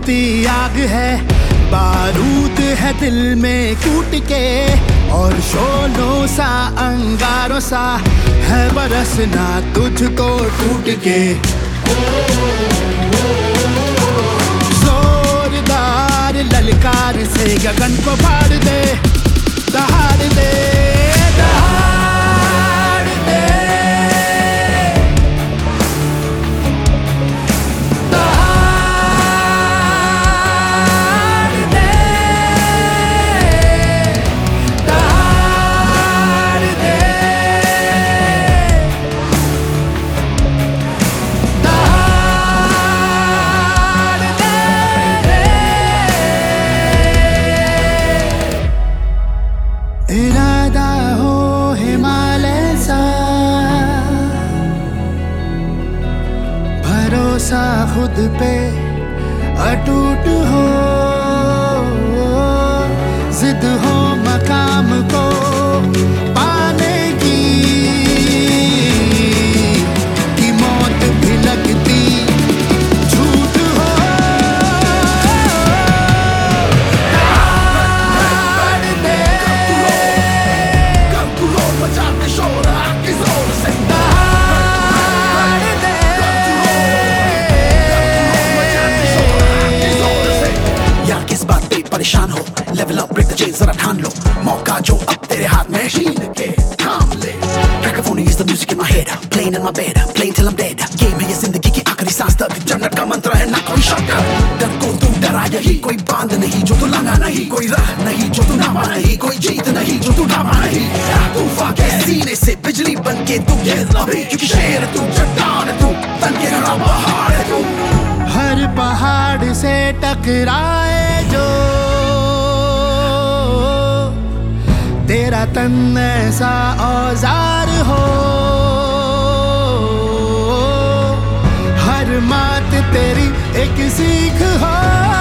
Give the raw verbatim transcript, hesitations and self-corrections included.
जलती आग है, बारूद है दिल में कूट के, और शोलों सा अंगारों सा है बरसना तुझको टूट के। जोरदार ललकार से गगन को फाड़ दे, दहाड़ दे, दहाड़ दे, इरादा हो हिमालय सा, भरोसा खुद पे अटूट हो, जिद हो मकाम को पाने की, कि मौत भी लगती झूठ हो। परेशान हो, level up, break the chain, जरा ठान लो, मौका जो अब तेरे हाथ में, शील के थाम ले। Cacophony is the music in my head, playing in my bed, playing till I'm dead. Game है ये जिंदगी की आखिरी सांस तक, जन्नत का मंत्र है ना कोई शक। डर को तू डरा यही, कोई बांध नहीं जो तू लंगा नहीं, कोई राह नहीं जो तू नामा नहीं, कोई जीत नहीं जो तू ढामा नहीं। तूफान के सीने से बिजली बन के तू गिर अभी, क्योंकि शेर तू, चट्टान तू, तन के खड़ा पहाड़ है तू। हर पहाड़ से टकराए जो तेरा तन ऐसा औजार हो, हर मात तेरी एक सीख हो।